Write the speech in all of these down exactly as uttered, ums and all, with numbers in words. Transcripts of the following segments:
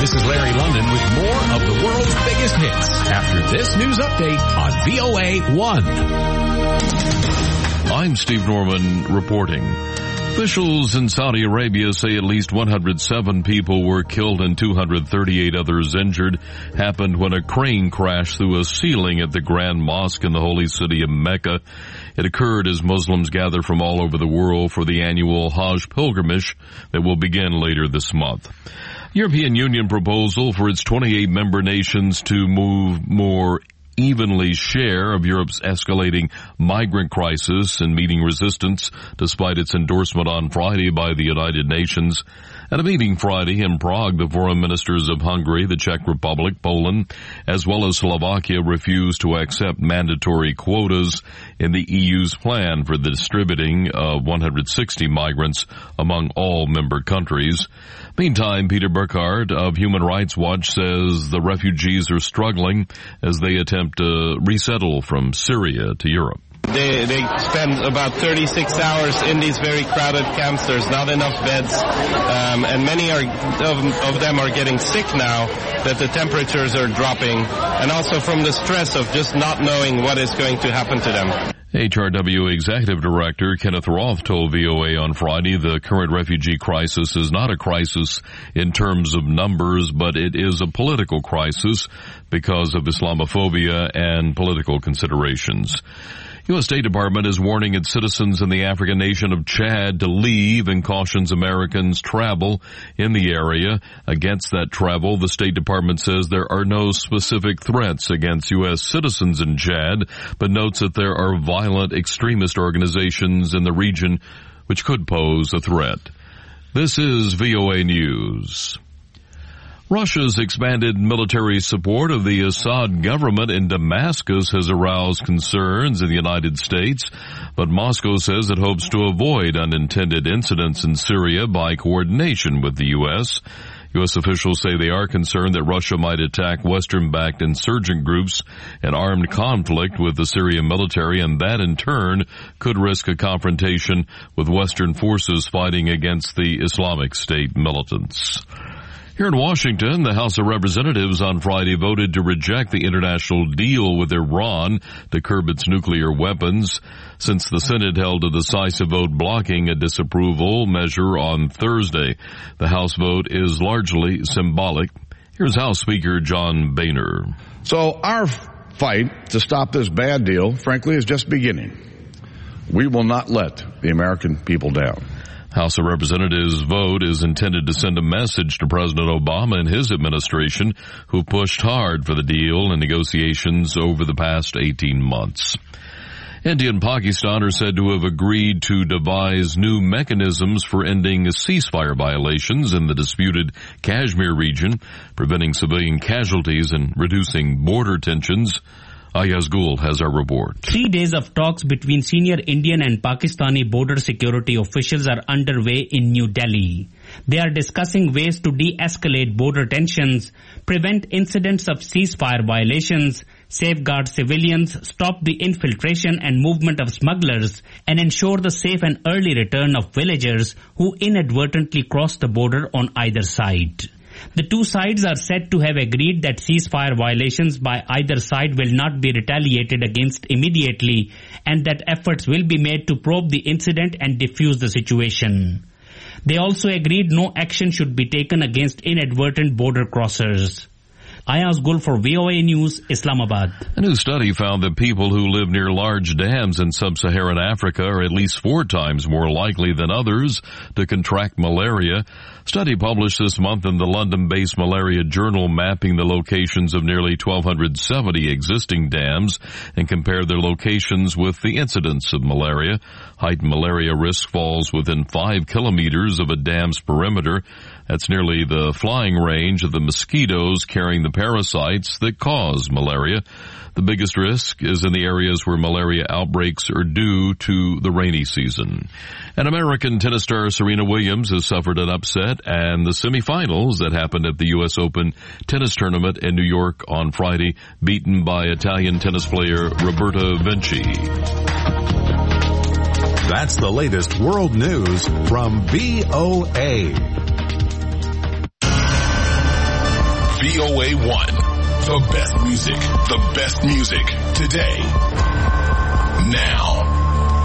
This is Larry London with more of the world's biggest hits after this news update on V O A one. I'm Steve Norman reporting. Officials in Saudi Arabia say at least one hundred seven people were killed and two hundred thirty-eight others injured happened when a crane crashed through a ceiling at the Grand Mosque in the holy city of Mecca. It occurred as Muslims gather from all over the world for the annual Hajj pilgrimage that will begin later this month. European Union proposal for its twenty-eight member nations to move more evenly share of Europe's escalating migrant crisis and meeting resistance despite its endorsement on Friday by the United Nations. At a meeting Friday in Prague, the foreign ministers of Hungary, the Czech Republic, Poland, as well as Slovakia refused to accept mandatory quotas in the E U's plan for the distributing of one hundred sixty migrants among all member countries. Meantime, Peter Burkhardt of Human Rights Watch says the refugees are struggling as they attempt to resettle from Syria to Europe. They, they spend about thirty-six hours in these very crowded camps. There's not enough beds, um, and many are, of, of them are getting sick now that the temperatures are dropping, and also from the stress of just not knowing what is going to happen to them. H R W Executive Director Kenneth Roth told V O A on Friday the current refugee crisis is not a crisis in terms of numbers, but it is a political crisis because of Islamophobia and political considerations. U S State Department is warning its citizens in the African nation of Chad to leave and cautions Americans travel in the area. Against that travel, the State Department says there are no specific threats against U S citizens in Chad, but notes that there are violent extremist organizations in the region which could pose a threat. This is V O A News. Russia's expanded military support of the Assad government in Damascus has aroused concerns in the United States, but Moscow says it hopes to avoid unintended incidents in Syria by coordination with the U S. U S officials say they are concerned that Russia might attack Western-backed insurgent groups in armed conflict with the Syrian military, and that in turn could risk a confrontation with Western forces fighting against the Islamic State militants. Here in Washington, the House of Representatives on Friday voted to reject the international deal with Iran to curb its nuclear weapons. Since the Senate held a decisive vote blocking a disapproval measure on Thursday, the House vote is largely symbolic. Here's House Speaker John Boehner. So our fight to stop this bad deal, frankly, is just beginning. We will not let the American people down. House of Representatives' vote is intended to send a message to President Obama and his administration, who pushed hard for the deal in negotiations over the past eighteen months. India and Pakistan are said to have agreed to devise new mechanisms for ending ceasefire violations in the disputed Kashmir region, preventing civilian casualties and reducing border tensions. Ayaz Gul has our report. Three days of talks between senior Indian and Pakistani border security officials are underway in New Delhi. They are discussing ways to de-escalate border tensions, prevent incidents of ceasefire violations, safeguard civilians, stop the infiltration and movement of smugglers, and ensure the safe and early return of villagers who inadvertently cross the border on either side. The two sides are said to have agreed that ceasefire violations by either side will not be retaliated against immediately, and that efforts will be made to probe the incident and defuse the situation. They also agreed no action should be taken against inadvertent border crossers. Ayaz Gul for V O A News, Islamabad. A new study found that people who live near large dams in sub-Saharan Africa are at least four times more likely than others to contract malaria. Study published this month in the London-based Malaria Journal mapping the locations of nearly twelve seventy existing dams and compared their locations with the incidence of malaria. Heightened malaria risk falls within five kilometers of a dam's perimeter. That's nearly the flying range of the mosquitoes carrying the parasites that cause malaria. The biggest risk is in the areas where malaria outbreaks are due to the rainy season. And American tennis star Serena Williams has suffered an upset and the semifinals that happened at the U S Open tennis tournament in New York on Friday, beaten by Italian tennis player Roberta Vinci. That's the latest world news from V O A. V O A one. The best music, the best music today, now.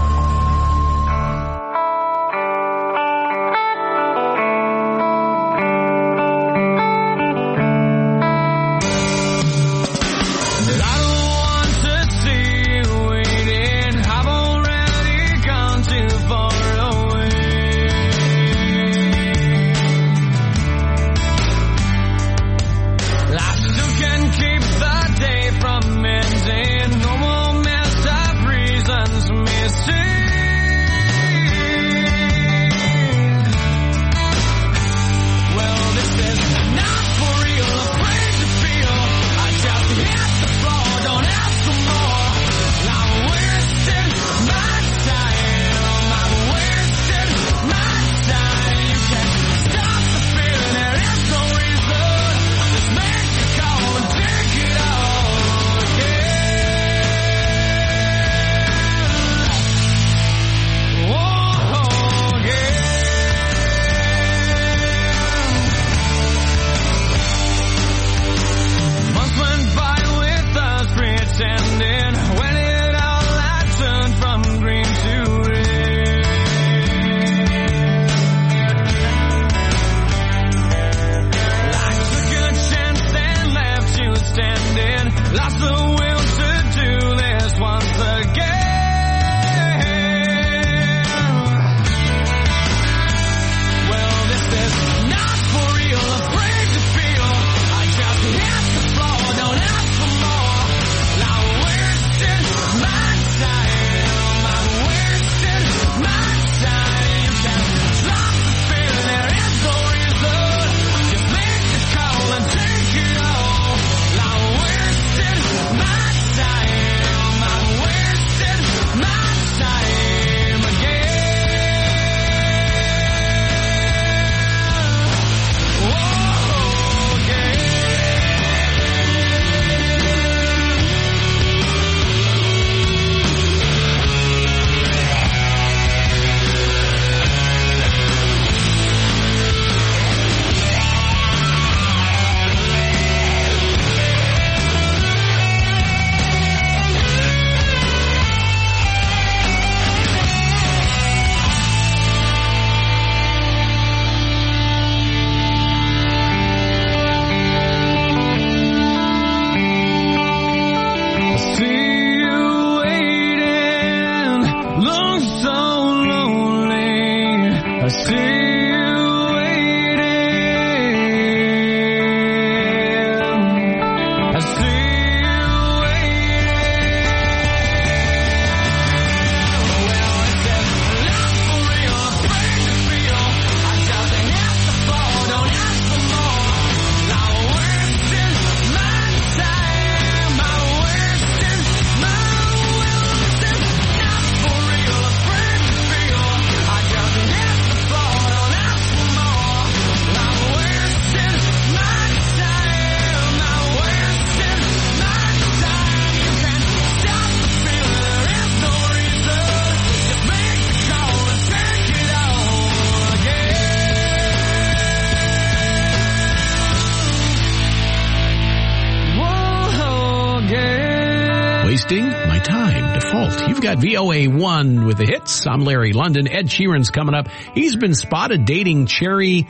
My time, Default. You've got V O A one with the hits. I'm Larry London. Ed Sheeran's coming up. He's been spotted dating Cherry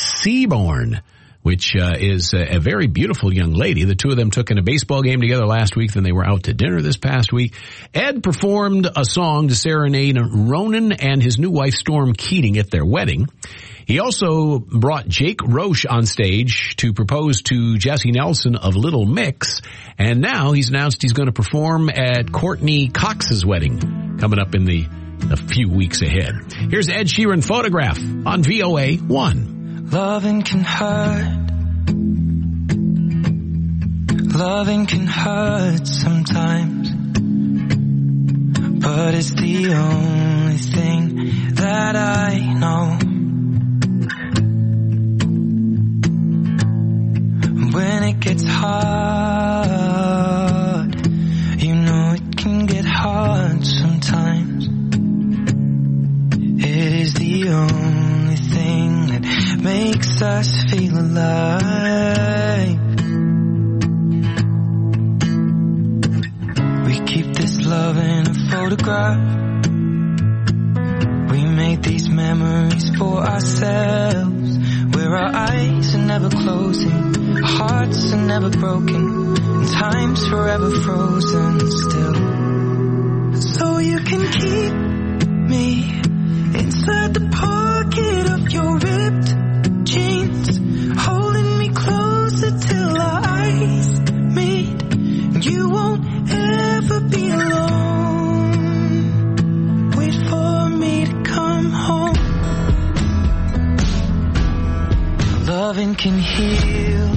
Seaborn, which uh, is a, a very beautiful young lady. The two of them took in a baseball game together last week, then they were out to dinner this past week. Ed performed a song to serenade Ronan and his new wife Storm Keating at their wedding. He also brought Jake Roche on stage to propose to Jessie Nelson of Little Mix, and now he's announced he's going to perform at Courtney Cox's wedding coming up in the a few weeks ahead. Here's Ed Sheeran Photograph on V O A one. Loving can hurt. Loving can hurt sometimes, but it's the only thing that I know. When it gets hard, you know it can get hard sometimes. It is the only thing that makes us feel alive. eyes are never closing, our hearts are never broken, and time's forever frozen still. So you can keep me inside the pocket of your ripped jeans, holding me closer till our eyes meet, and you won't ever be alone. Wait for me to come home. Loving can heal,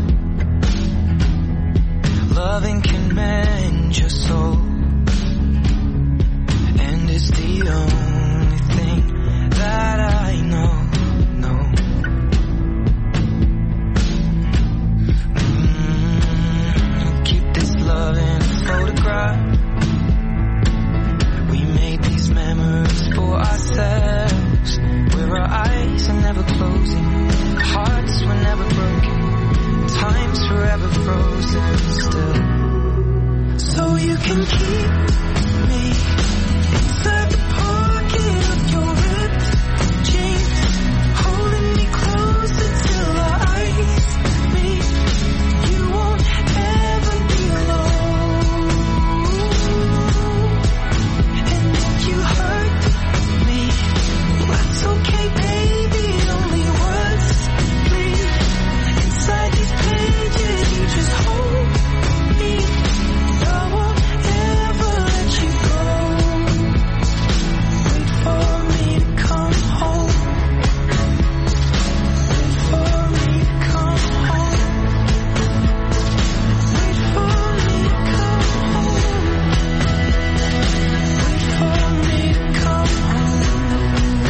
loving can mend your soul, and it's the only thing that I know, know. Mm, keep this love in a photograph. We made these memories for ourselves, where our eyes are never closing, hearts were never broken, time's forever frozen still. So you can keep me inside the pocket of your ripped jeans, holding me closer till our eyes meet. You won't ever be alone. And if you hurt me, that's okay, baby. Only words bleed inside these pages. You just hold me. I won't ever let you go. Wait for me to come home. Wait for me to come home. Wait for me to come home. Wait for me to come home.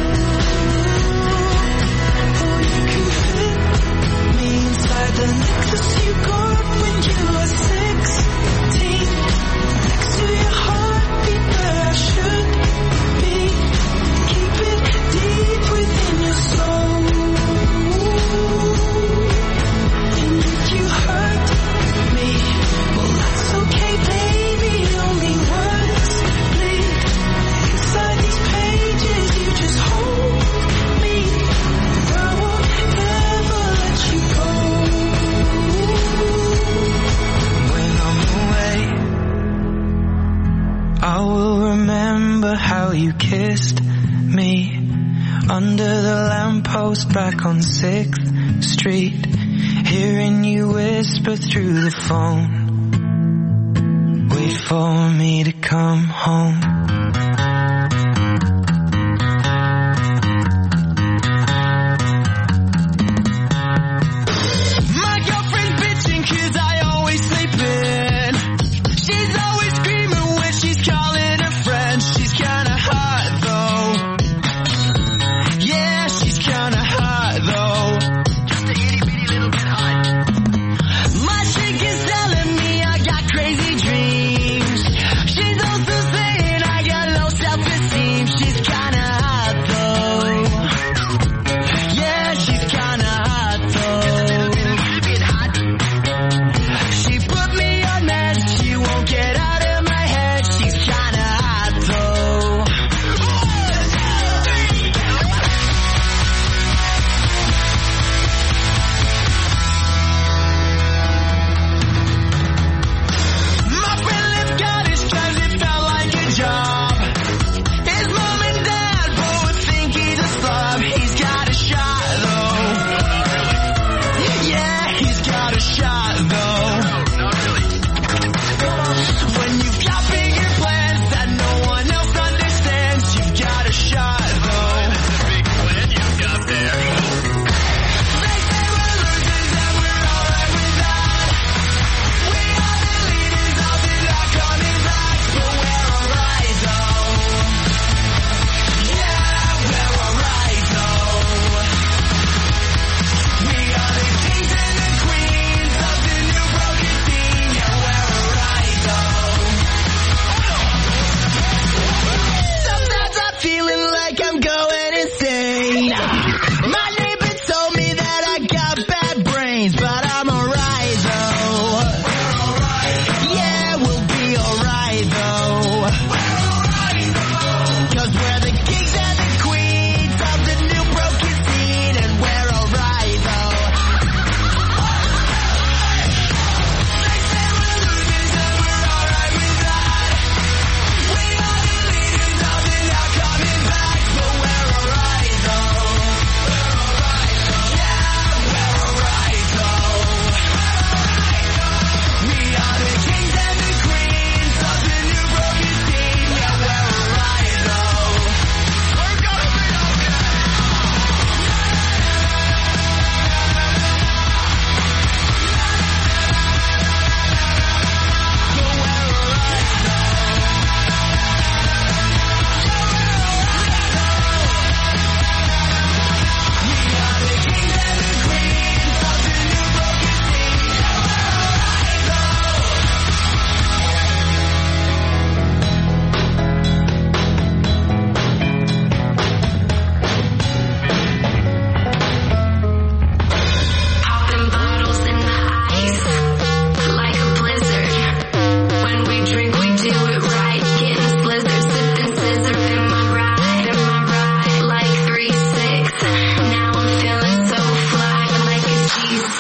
Oh, you can fit me inside the necklace you got when you were sixteen, next to your heartbeat where I should be. Keep it deep within your soul. And if you hurt me, well that's okay, baby. Only words bleed inside these pages. You just hold me. I won't ever let you go. When I'm away, I will remember how you kissed me under the lamppost back on sixth street, hearing you whisper through the phone. Wait for me to come home. My girlfriend's bitching 'cause I always sleep in. She's always screaming when she's calling her friends. She's kinda hot though. Yeah, she's kinda hot though. Just a itty bitty little bit hot. My chick is telling me I got crazy dreams. She's also saying I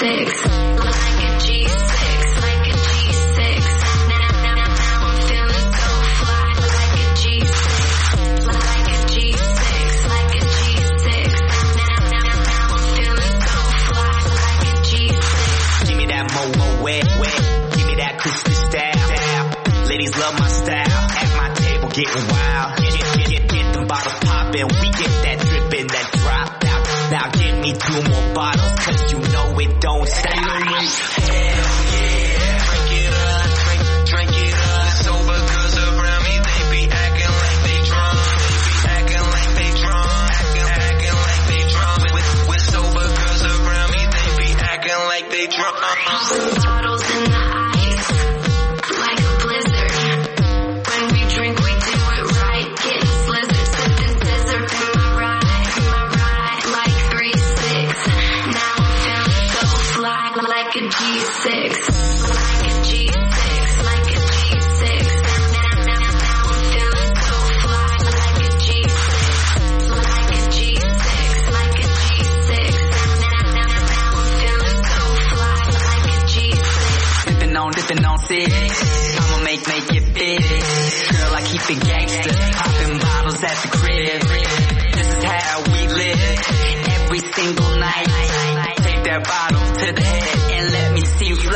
six. Like a G six, like a G six. Now, now, now, now I'm feeling so fly. Like a G six, like a G six, like a G six. Now, now, now, now I'm feeling so fly. Like a G six. Give me that mo-mo wet, wet. Give me that crispy style. Ladies love my style. At my table getting wild. Get, get, get, get them bottles poppin'. We get that drippin', that drop out. Now give me two more bottles, cause you know it don't stop. Hell yeah, drink it up, drink, drink it up. Sober girls around me, they be acting like they drunk. They be acting like they drunk, acting, acting like they drunk. With, with sober girls around me, they be acting like they drunk. Bottles in the ice, like a blizzard. When we drink, we do it right, getting slizzard, sipping scissor in my ride, in my ride, like three six. Now I'm feeling so fly, like a G six, like a G six, like a G six. Now, now, now I'm feeling so fly, like a G six, like a G six, like a G six. Now, now, now I'm feeling so fly, like a G six. Dipping on, dipping on six. I'ma make, make it fit. Girl, I keep it gangster. Popping bottles at the crib. This is how we live. Every single night. Take that bottle to the head and let me see you fly.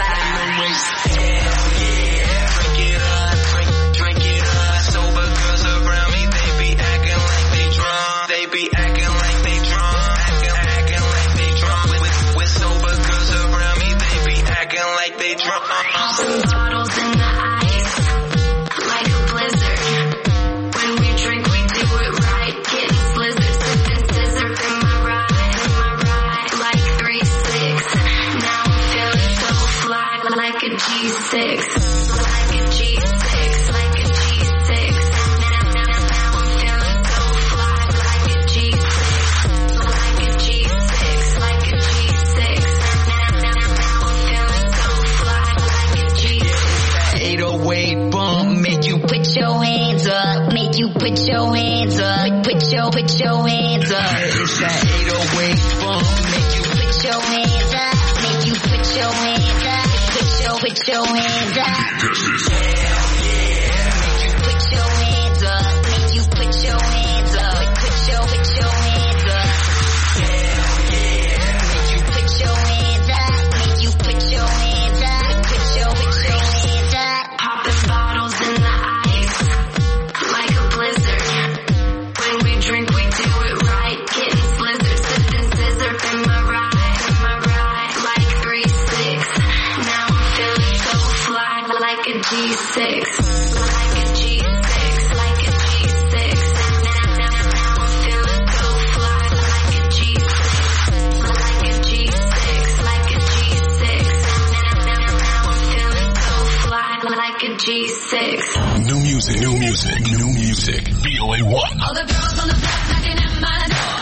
Hell yeah. Drink it up, drink, drink it up. Sober girls around me, they be acting like they drunk. They be acting like they drunk. Acting, acting like they drunk. With, with sober girls around me, they be acting like they drunk. Bottles in the ice, like a blizzard. When we drink, we do it right, getting slizzard, sipping scissor in my ride, in my ride, like three six. Now I'm feeling so fly, like a G six, like a G six, like a G six. Now, now, now I'm feeling so fly, like a G six, like a G six, like a G six. Now, now, now I'm feeling so fly, like a G six. eight oh eight bump, make you Put your hands up, make you put your hands up, put your, put your hands up. It's that eight oh eight bump, make you Put your hands up, make you put your hands up, put your, put your hands up. hell yeah. Make you put your hands up, make you put your hands up, put your, put your hands up. Hell yeah. Make you put your hands up, make you put your hands up, put your, put your hands up. Popping bottles in the ice, like a blizzard. When we drink, we do it right, getting slizzard, sipping scissor in my ride, in my ride, like three six. Now I'm feeling so fly, like a G six, like a G six, like a G six. Now, now, now I'm feeling so fly, like a G six, like a G six, like a G six. Now, now, now I'm feeling so fly, like a G six. New music, new music, new music. V O A one. All the girls on the block knocking at my door.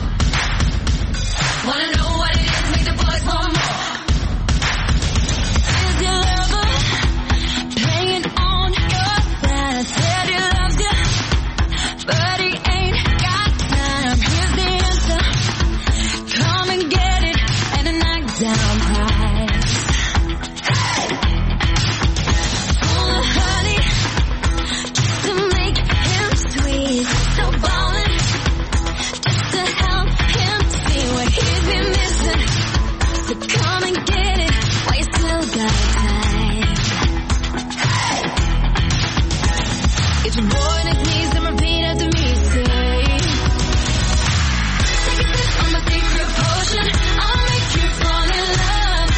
Wanna know what it is, make the boys want more. Is your lover playing on your side? Said he loves you, but he ain't got time. Here's the answer, come and get it at a knockdown price. Oh, honey, just to make him sweet. So ballin', just to help him see what he's been missing. So come and get it while you still got time. Get your boy on his knees and repeat after me, say. Take a sip on my secret potion, I'll make you fall in love.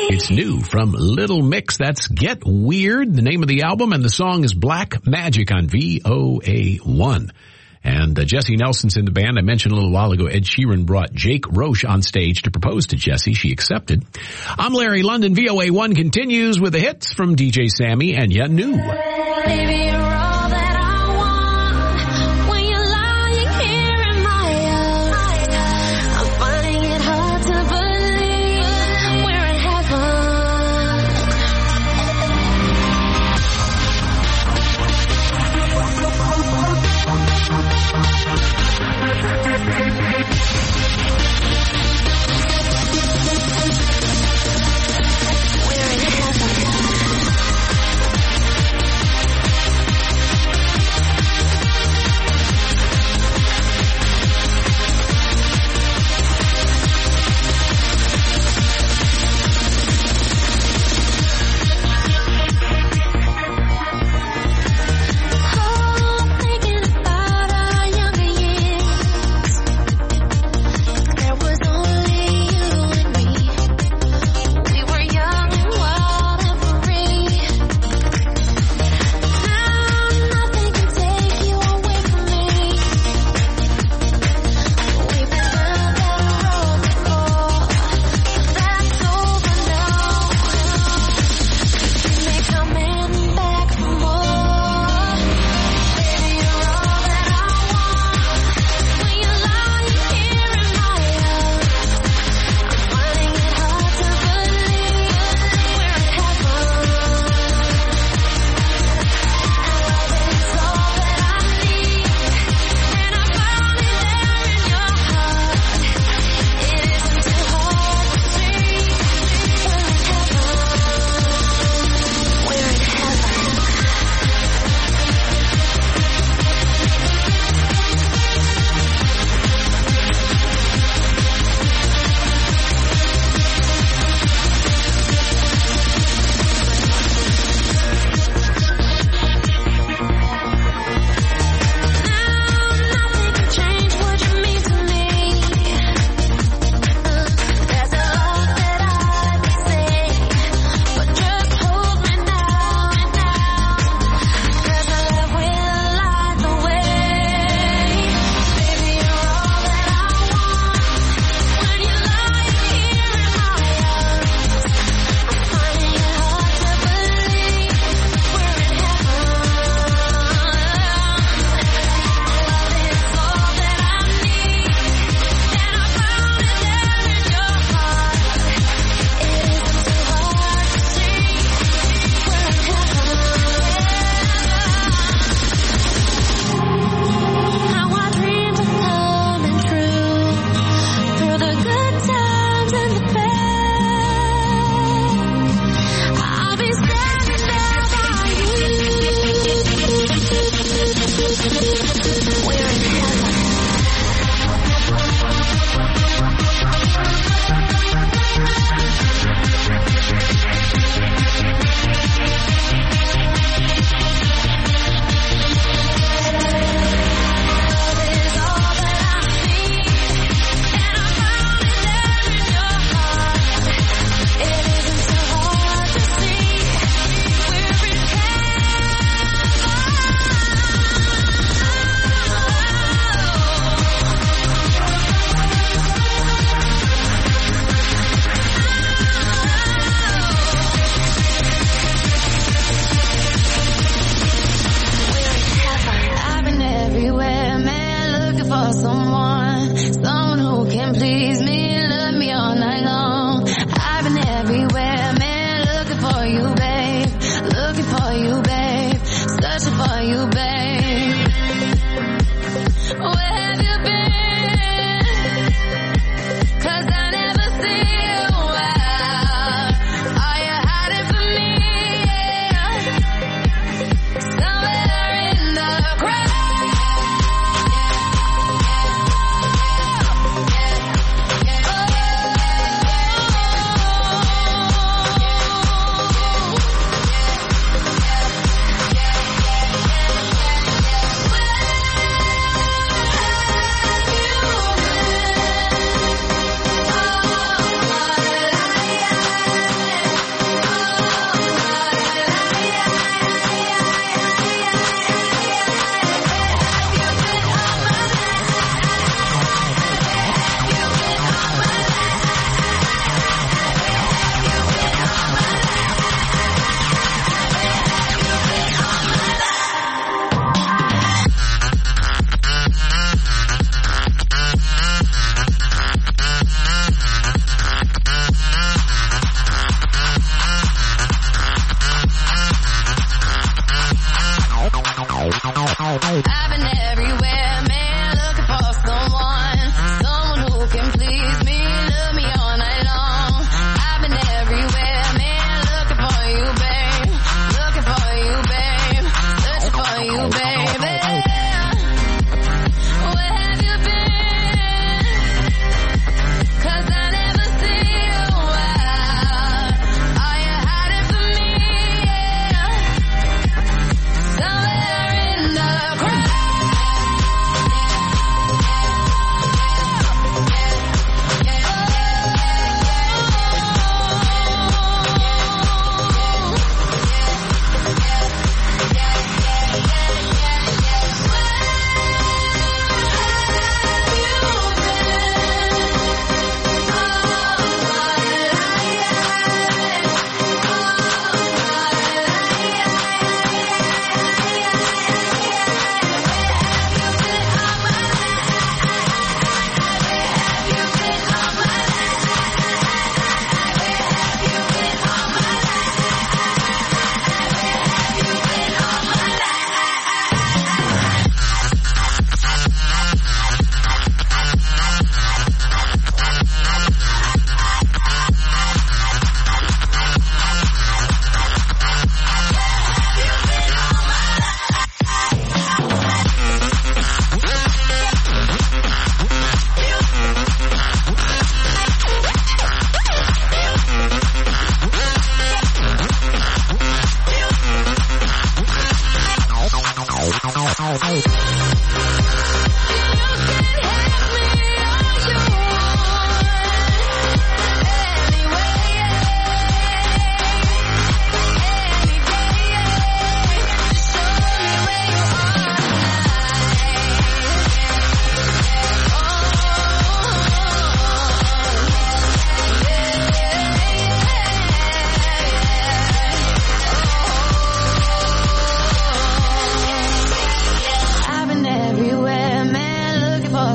It's new from Little Mix. That's Get Weird, the name of the album, and the song is Black Magic on V O A one. And uh, Jessie Nelson's in the band. I mentioned a little while ago Ed Sheeran brought Jake Roche on stage to propose to Jessie. She accepted. I'm Larry London. V O A one continues with the hits from D J Sammy and Ya New. Baby, you're all that I want. When you're lying here in my arms, I'm finding it hard to believe we're in heaven. We're in heaven.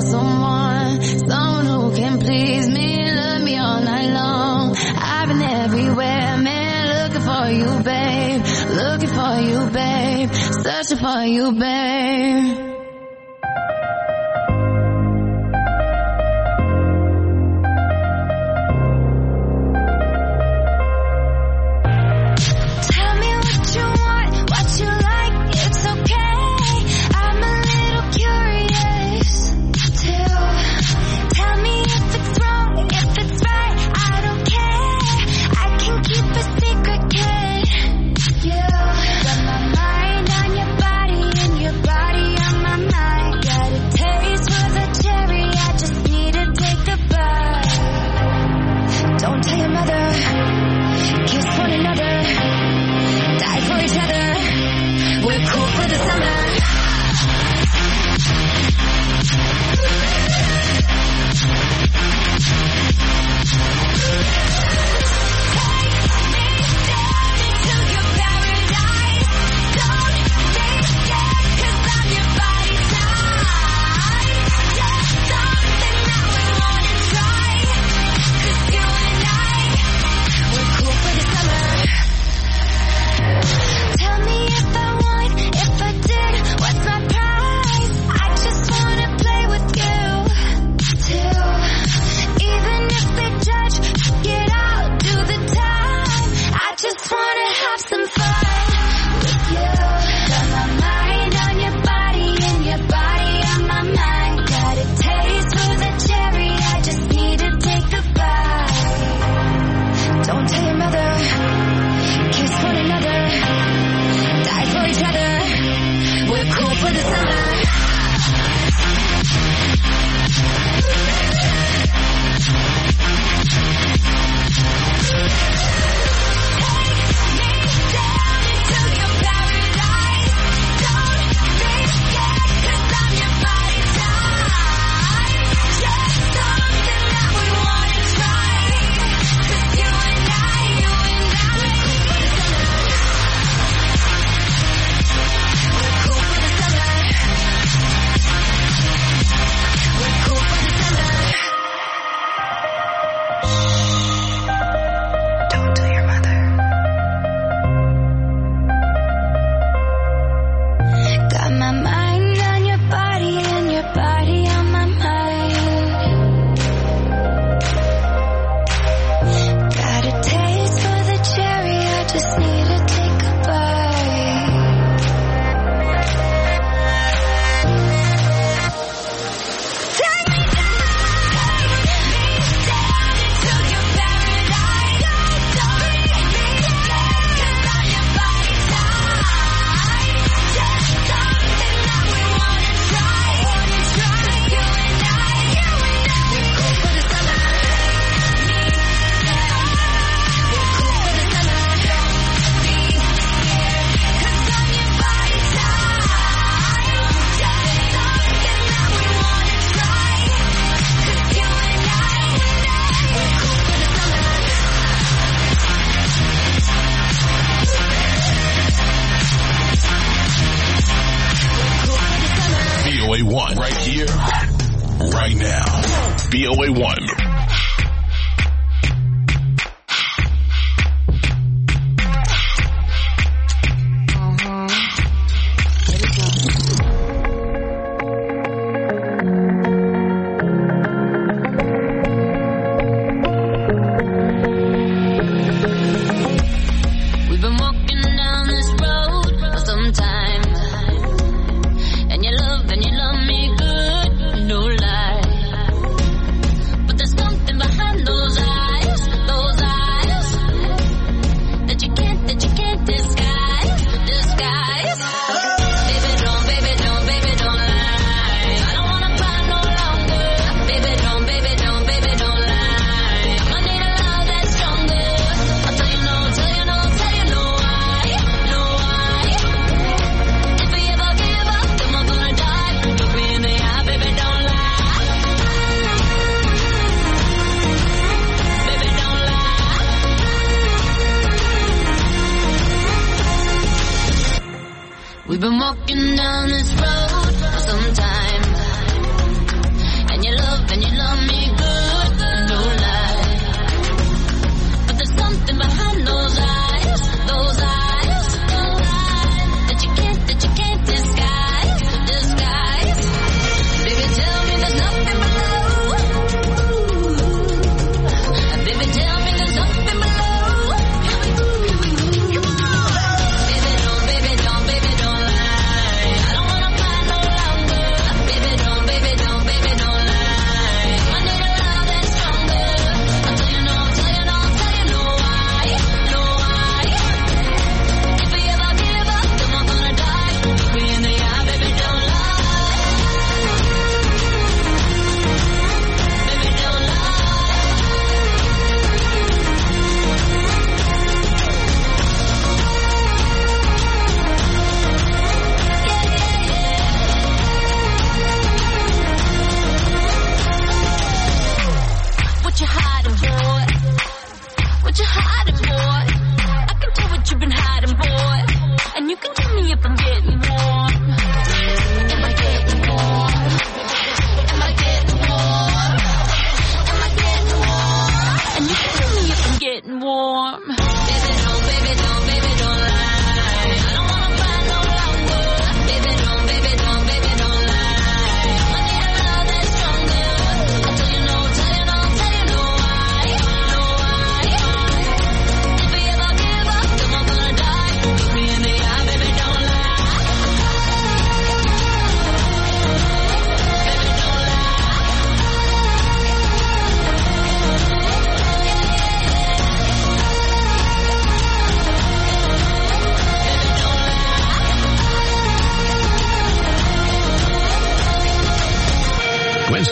want someone, someone who can please me, love me all night long. I've been everywhere, man, looking for you, babe. Looking for you, babe. Searching for you, babe. V O A one. There's no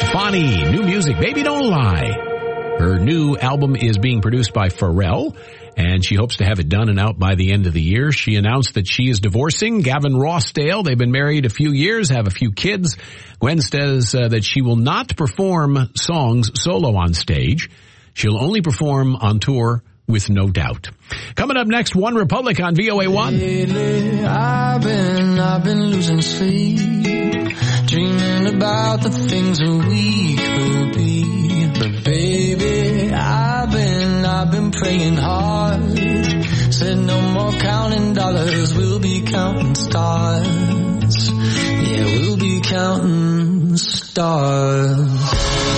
Stefani, new music, Baby Don't Lie. Her new album is being produced by Pharrell, and she hopes to have it done and out by the end of the year. She announced that she is divorcing Gavin Rossdale. They've been married a few years, have a few kids. Gwen says uh, that she will not perform songs solo on stage. She'll only perform on tour with No Doubt. Coming up next, One Republic on V O A one. Lately, I've been, I've been losing sleep, dreaming about the things that we could be. But baby, I've been, I've been praying hard. Said no more counting dollars, we'll be counting stars. Yeah, we'll be counting stars.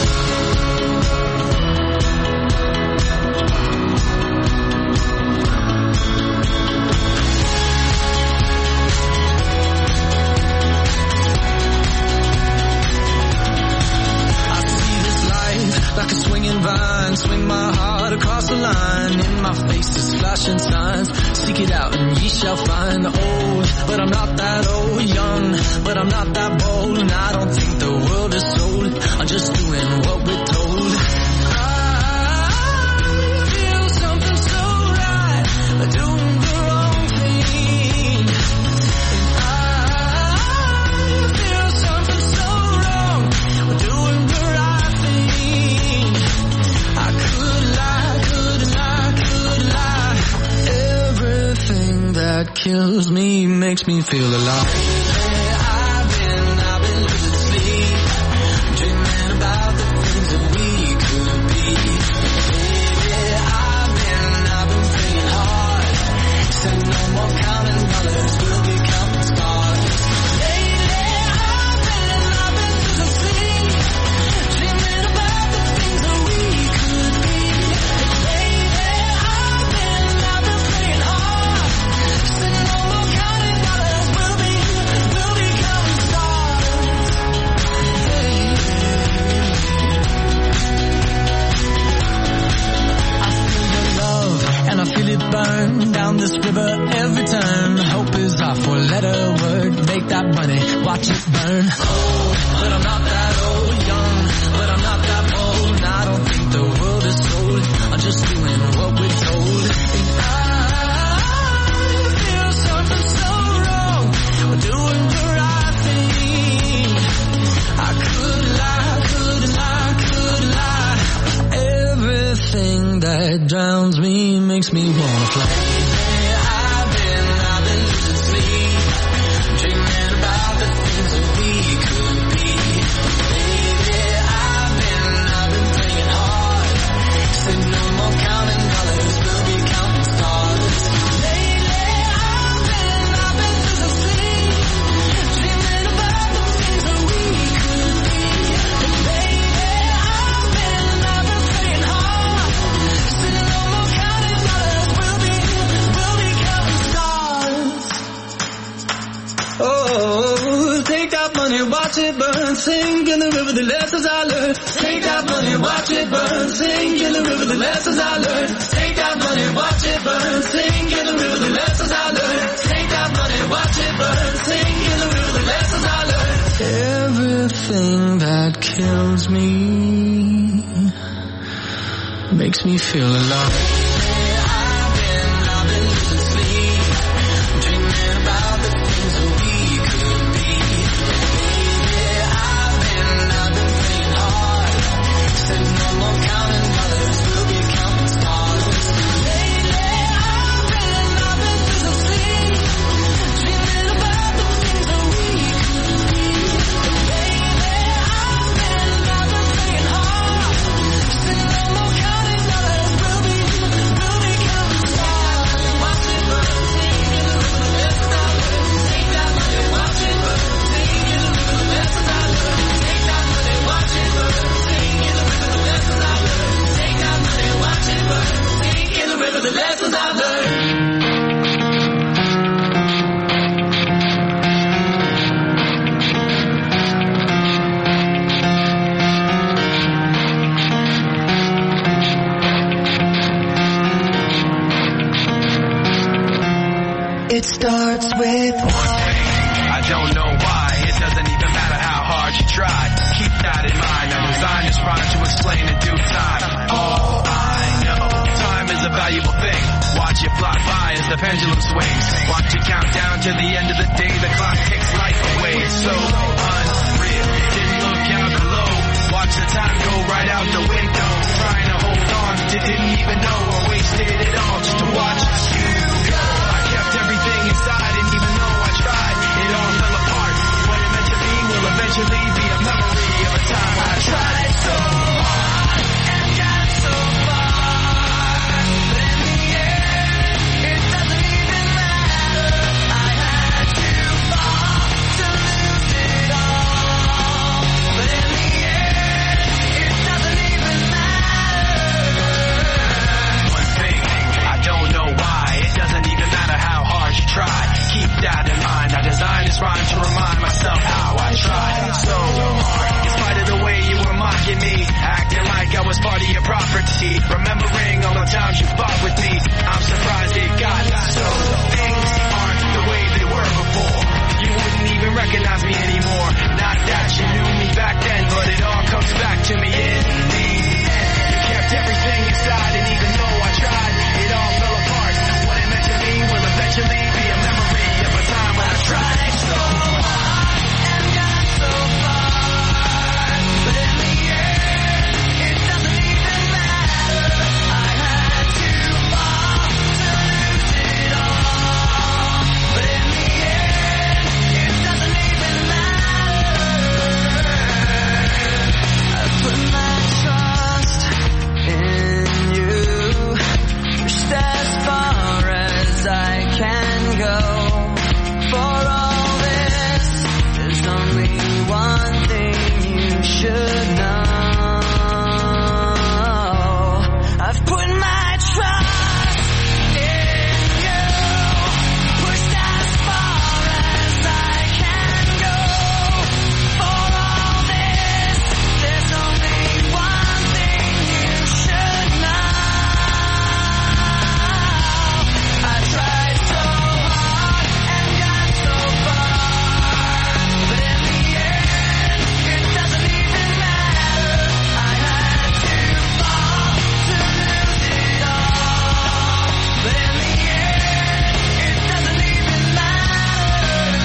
Like a swinging vine, swing my heart across the line. In my face is flashing signs. Seek it out and ye shall find. Old, but I'm not that old. Young, but I'm not that bold. And I don't think the world is sold. I'm just doing what we're told. I feel something so right, doing the wrong thing. And I feel something so wrong, doing the right thing. I could lie, could lie, could lie. Everything that kills me makes me feel alive. I've been, I've been losing sleep, dreaming about the things that we could be. Baby, I've been, I've been praying hard. Said no more counting dollars, we'll be counting stars. Lately, I've been, I've been losing sleep, dreaming about the things that we could be. Baby, I've been, I've been praying hard. Said no more counting dollars, we'll be, we'll be counting stars. I feel the love and I feel it burn down this river every turn. Hope is our four-letter word. Make that money, watch it burn. Old, but I'm not that old. Young, but I'm not that bold. And I don't think the world is sold. I'm just doing what we're told. And I feel something so wrong. We're doing the right thing. I could lie, could lie, could lie. Everything that drowns me makes me wanna fly. I've been, I've been losing sleep, dreaming about the things that we could be. Baby, I've been, I've been praying hard. Said no more counting dollars, we'll be counting stars. Lately, I've been, I've been losing sleep, dreaming about the things that we could be. Baby, I've been, I've been praying hard. Said no more counting dollars, we'll be, we'll be counting stars. Oh, take that money, watch it burn, sing in the river the lessons I learned. Take that money, watch it burn, sing in the river the lessons I learned. Take that money, watch it burn, sing in the river the lessons I learned. Take that money, watch it burn, sing in the river the lessons I learned. Everything that kills me makes me feel alive. I've been, I've been losing sleep, dreaming about the things that we could be. Baby, I've been, I've been praying hard. Said no more counting dollars, we'll be counting stars. Lately, I've been, I've been losing sleep, dreaming about the things that we could be. Baby, I've been, I've been praying hard. Said no more counting dollars, we'll be, we'll be counting stars. Watch it burn, sing in the river the lessons I learned. Take that money, watch it burn, sing in the river the lessons I learned. Take that money, watch it burn, sing in the river the lessons I learned. Take that money, watch it burn, sing in the river the lessons I learned. It starts with I don't know why. It doesn't even matter how hard you try. Keep that in mind. I'm this rhyme to explain in due time. All I know, time is a valuable thing. Watch it fly by as the pendulum swings. Watch it count down to the end of the day. The clock takes life away. It's so unreal. Didn't look out below. Watch the time go right out the window. Trying to hold on, didn't even know I wasted it all just to watch you go. I kept everything inside, and even though I tried, it all fell apart. What it meant to be will eventually be a memory of a time I tried so hard and got so far. But in the end, it doesn't even matter. I had to fall to lose it all. But in the end, it doesn't even matter. One thing, I don't know why. It doesn't even matter how hard you try. Keep that in mind. I designed this rhyme to remind myself how I tried so hard. In spite of the way you were mocking me, acting like I was part of your property. Remembering all the times you fought with me, I'm surprised it got so. Things aren't the way they were before. You wouldn't even recognize me anymore. Not that you knew me back then, but it all comes back to me in the end. You kept everything inside, and even though I tried, it all fell apart. What it meant to me will eventually be a memory of a time when I tried so hard and got so far. But in the end, it doesn't even matter. I had to fall to lose it all. But in the end, it doesn't even matter. I put my trust in you. Pushed as far as I can go. For all this, there's only one thing you should know. I've put my trust in you. Pushed as far as I can go. For all this, there's only one thing you should know. I tried so hard and got so far, but in the end, it doesn't even matter. I had to fall to lose it all, but in the end, it doesn't even matter.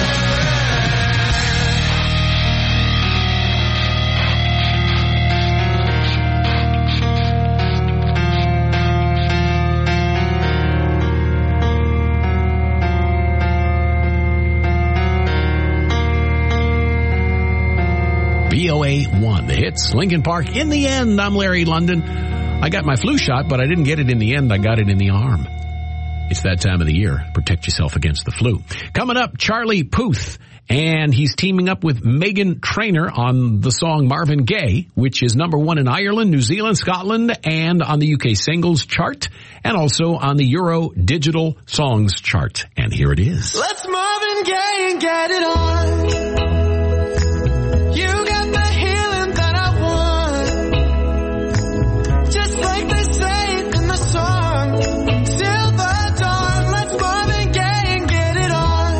V O A one, the hits, Lincoln Park. In the end, I'm Larry London. I got my flu shot, but I didn't get it in the end. I got it in the arm. It's that time of the year. Protect yourself against the flu. Coming up, Charlie Puth. And he's teaming up with Meghan Trainor on the song Marvin Gaye, which is number one in Ireland, New Zealand, Scotland, and on the U K singles chart, and also on the Euro Digital Songs chart. And here it is. Let's Marvin Gaye and get it on. You got the healing that I want. Just like they say in the song. Silver dawn, let's Marvin Gaye and get it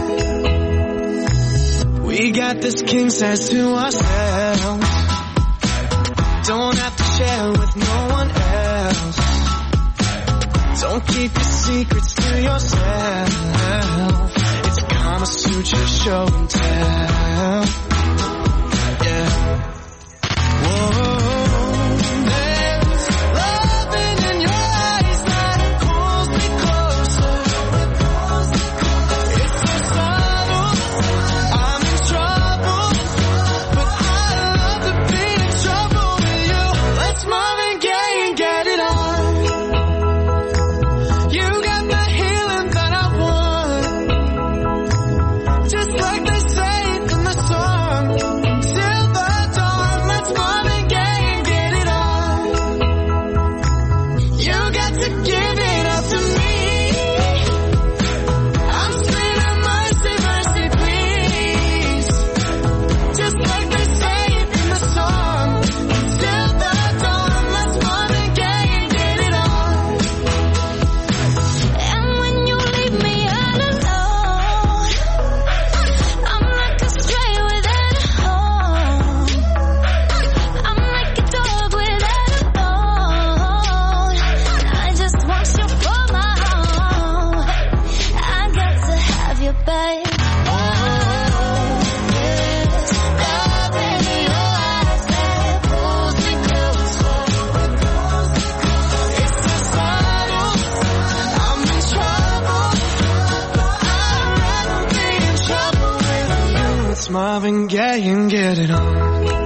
on. We got this king size to ourselves. Don't have to share with no one else. Don't keep your secrets to yourself. It's Kama Sutra show and tell. Yeah. Whoa. There's loving in your eyes that pulls me closer. It's so subtle. I'm in trouble, but I love to be in trouble with you. Let's Marvin Gaye and get it on. You got the healing that I want. Just like they say in the song. Marvin Gaye and get it on.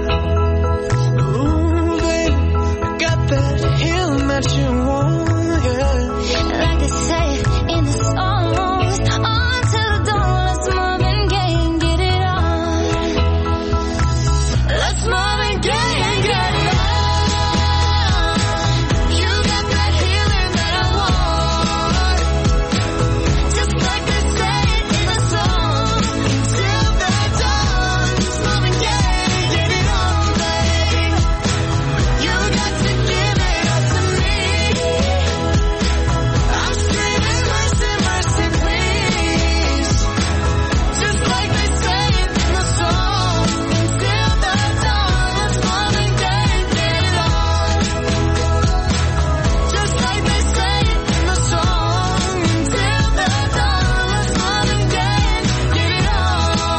Ooh, baby, I got that healing that you want, yeah. Like they say in the songs, on to the dawn, let's Marvin Gaye and get it on. Let's Marvin Gaye and get it on. You got that healing that I want. Just like they say in the song, till the dawn, let's Marvin Gaye and get it on, babe. You got to give it up to me. I'm screaming mercy, mercy, please. Just like they say in the song, till the dawn, let's Marvin Gaye and get it on. Just like they say in the song, till the dawn, let's Marvin Gaye and get it on.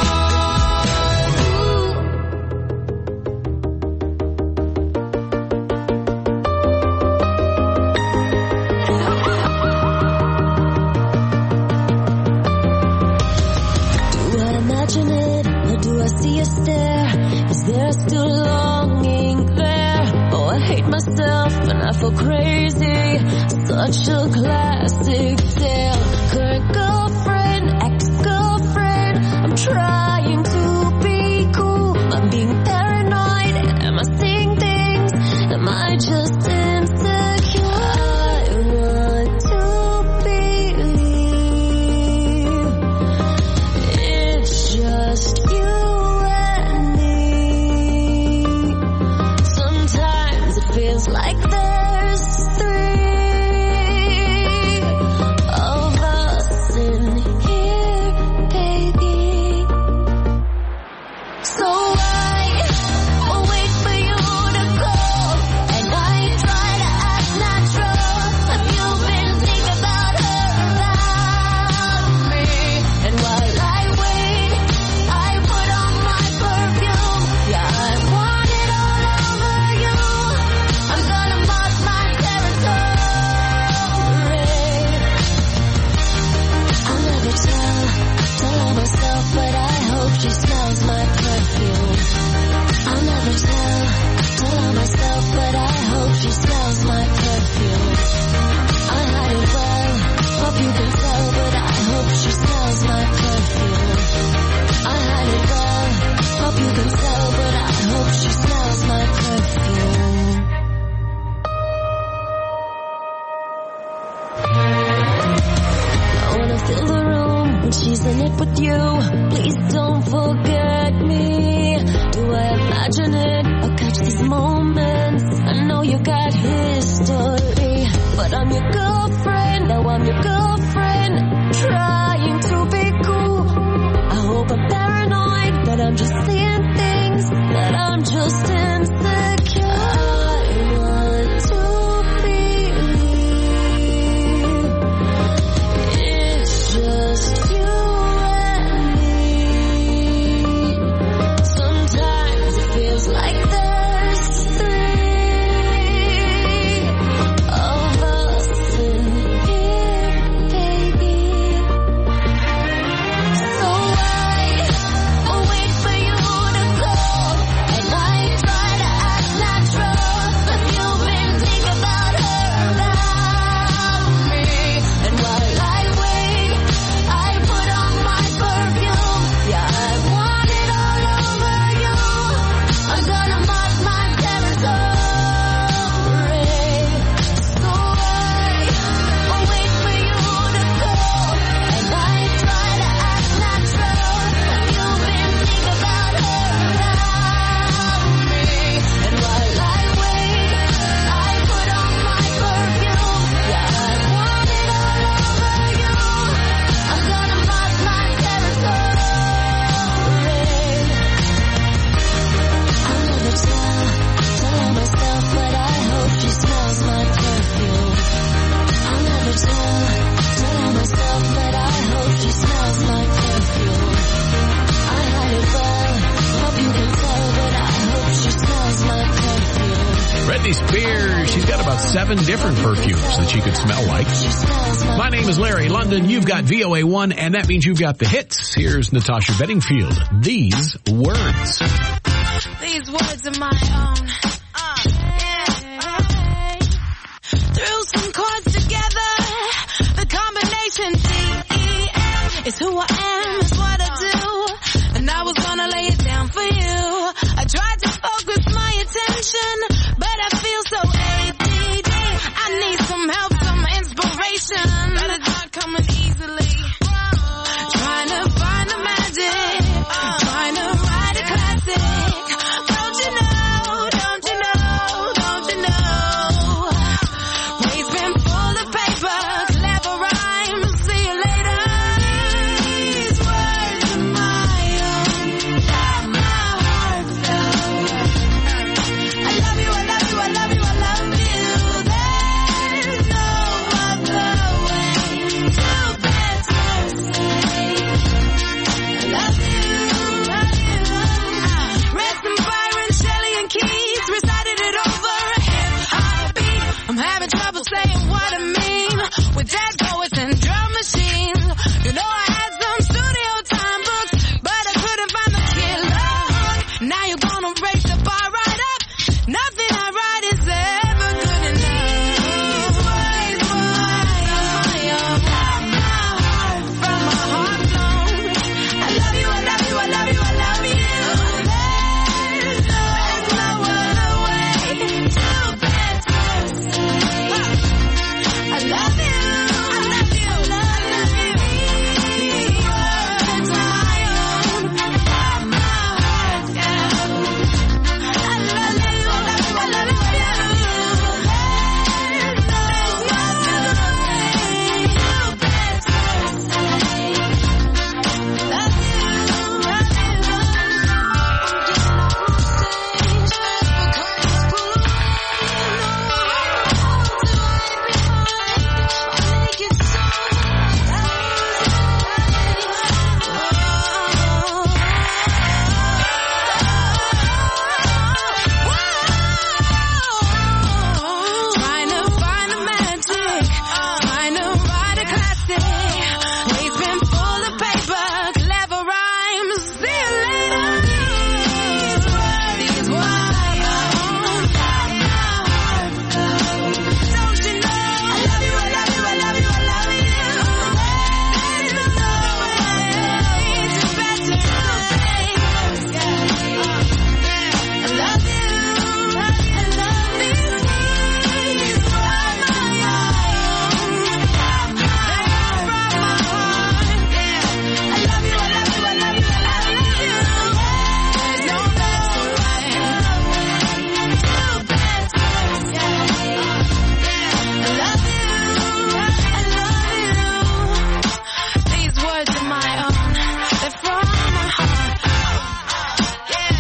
Do I imagine it, or do I see a stare? Is there still longing there? Oh, I hate myself and I feel crazy. Such a classic tale. Current girlfriend, ex-girlfriend. I'm trying to be cool. I'm being paranoid. Am I seeing things? Am I just insecure? I want to believe it's just you and me. Sometimes it feels like there's three of us in Britney Spears, she's got about seven different perfumes that she could smell like. My name is Larry London. You've got V O A one, and that means you've got the hits. Here's Natasha Bedingfield. These words. These words are my own. Uh, yeah. Threw some chords together. The combination D E M is who I am, is what I do. And I was gonna lay it down for you. I tried to focus my attention, but I feel so A D D. I need some help, some inspiration, but it's not coming easily. Trying to find the magic, trying to write a classic. Don't you know, don't you know, don't you know? Waves been full of paper, clever rhymes, see you later. These words are my own, that my heart felt. I love you, I love you, I love you, I love you. There's no other way to better say I love you, love you. Read some Byron, Shelley, and Keys, recited it over a hip-hop beat. I'm having trouble saying what I mean with jazz poets and drum machines. You know I had some studio time books, but I couldn't find the killer hook. Now you're gonna raise the bar right up. Nothing I write is ever good enough. These words were my own, my heart from my heart blown. I love you, I love you, I love you, I love you. There's no, there's no other way to better say I love you, I love you, I love you. These words are my own, from my heart, yeah. I love you, I love you, I love you, I love you. There's no, there's no other way to better say love you, love you. Trying to find the magic, trying to write a classic. Waves been full of paper, clever rhymes. See you later. These words my own, my heart felt. Don't you know? I love you, I love you, I love you, I love you. There's no way to better say I love you, I love you. These words are my own, from my heart, yeah. I love you, I love you, I love you, I love you. There's no better way to better say I love you, I love you. These words are my own, they're from my heart, yeah.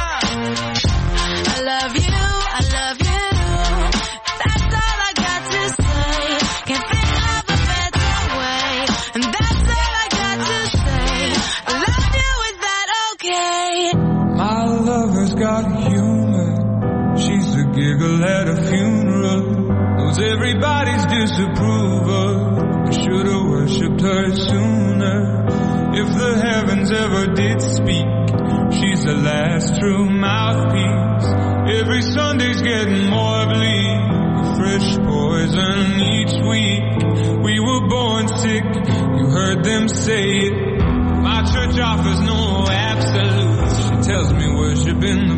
I love you, I love you. That's all I got to say. Can't think of a better way. And that's all I got to say. I love you, is that okay? My lover's got humor. She's the giggle at a funeral. Knows everybody's disapproval. I should've worshipped her sooner. If the heavens ever did speak, she's the last true mouthpiece. Every Sunday's getting more bleak. A fresh poison each week. We were born sick, you heard them say it. My church offers no absolutes. She tells me worship in